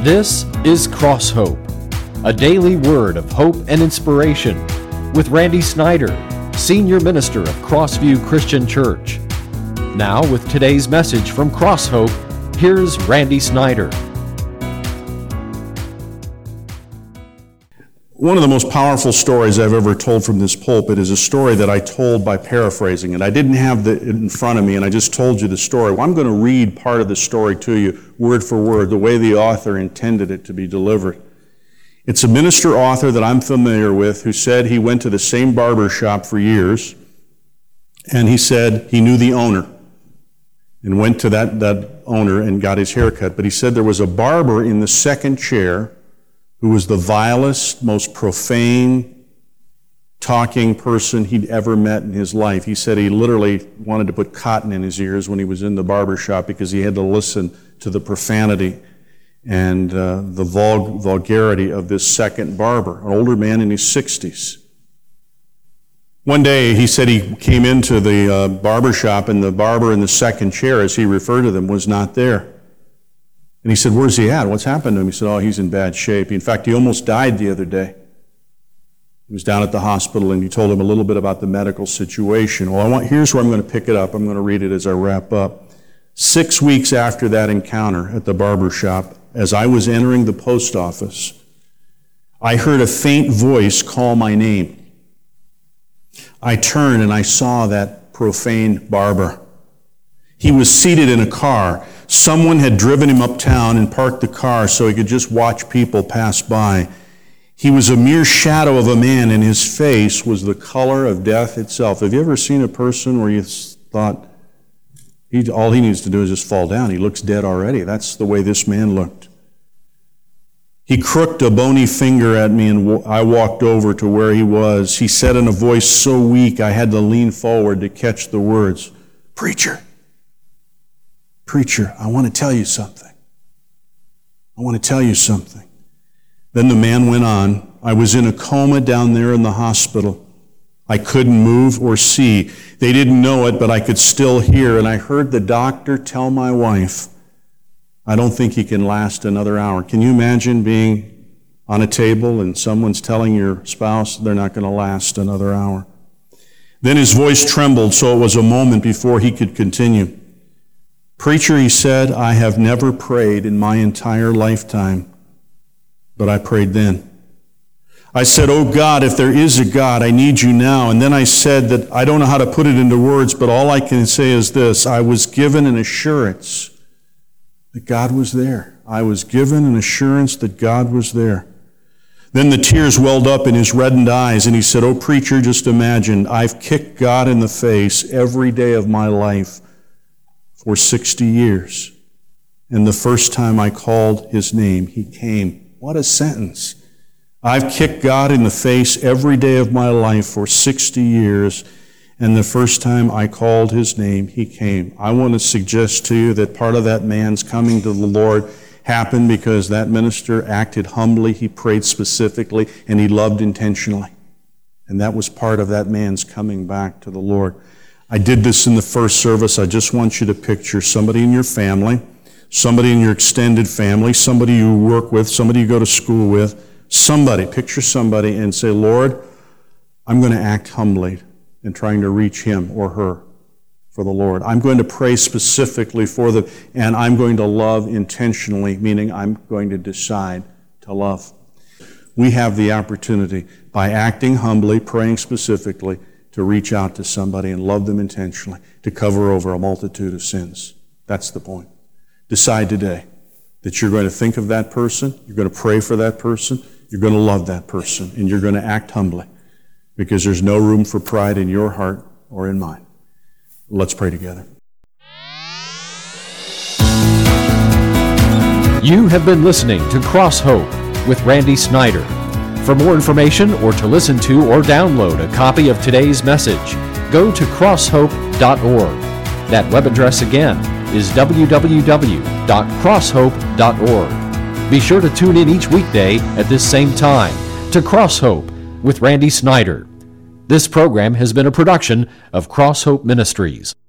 This is Cross Hope, a daily word of hope and inspiration with Randy Snyder, Senior Minister of Crossview Christian Church. Now with today's message from Cross Hope, here's Randy Snyder. One of the most powerful stories I've ever told from this pulpit is a story that I told by paraphrasing it. I didn't have it in front of me, and I just told you the story. Well, I'm going to read part of the story to you, word for word, the way the author intended it to be delivered. It's a minister author that I'm familiar with who said he went to the same barber shop for years, and he said he knew the owner and went to that owner and got his hair cut. But he said there was a barber in the second chair who was the vilest, most profane, talking person he'd ever met in his life. He said he literally wanted to put cotton in his ears when he was in the barber shop because he had to listen to the profanity and the vulgarity of this second barber, an older man in his 60s. One day, he said he came into the barber shop and the barber in the second chair, as he referred to them, was not there. And he said, "Where's he at? What's happened to him?" He said, "Oh, he's in bad shape. In fact, he almost died the other day. He was down at the hospital," and he told him a little bit about the medical situation. Well, here's where I'm going to pick it up. I'm going to read it as I wrap up. 6 weeks after that encounter at the barber shop, as I was entering the post office, I heard a faint voice call my name. I turned and I saw that profane barber. He was seated in a car. Someone had driven him uptown and parked the car so he could just watch people pass by. He was a mere shadow of a man, and his face was the color of death itself. Have you ever seen a person where you thought, all he needs to do is just fall down? He looks dead already. That's the way this man looked. He crooked a bony finger at me, and I walked over to where he was. He said in a voice so weak I had to lean forward to catch the words, "Preacher, I want to tell you something. I want to tell you something." Then the man went on. "I was in a coma down there in the hospital. I couldn't move or see. They didn't know it, but I could still hear. And I heard the doctor tell my wife, 'I don't think he can last another hour.'" Can you imagine being on a table and someone's telling your spouse they're not going to last another hour? Then his voice trembled, so it was a moment before he could continue. "Preacher," he said, "I have never prayed in my entire lifetime, but I prayed then. I said, 'Oh God, if there is a God, I need you now.' And then I said that I don't know how to put it into words, but all I can say is this: I was given an assurance that God was there. I was given an assurance that God was there." Then the tears welled up in his reddened eyes, and he said, "Oh, preacher, just imagine, I've kicked God in the face every day of my life for 60 years. And the first time I called his name, he came." What a sentence. I've kicked God in the face every day of my life for 60 years, and the first time I called his name, he came. I want to suggest to you that part of that man's coming to the Lord happened because that minister acted humbly, he prayed specifically, and he loved intentionally. And that was part of that man's coming back to the Lord. I did this in the first service. I just want you to picture somebody in your family, somebody in your extended family, somebody you work with, somebody you go to school with, picture somebody and say, "Lord, I'm going to act humbly in trying to reach him or her for the Lord. I'm going to pray specifically for them, and I'm going to love intentionally," meaning I'm going to decide to love. We have the opportunity, by acting humbly, praying specifically, to reach out to somebody and love them intentionally, to cover over a multitude of sins. That's the point. Decide today that you're going to think of that person, you're going to pray for that person, you're going to love that person, and you're going to act humbly, because there's no room for pride in your heart or in mine. Let's pray together. You have been listening to Cross Hope with Randy Snyder. For more information or to listen to or download a copy of today's message, go to crosshope.org. That web address again is www.crosshope.org. Be sure to tune in each weekday at this same time to Cross Hope with Randy Snyder. This program has been a production of Cross Hope Ministries.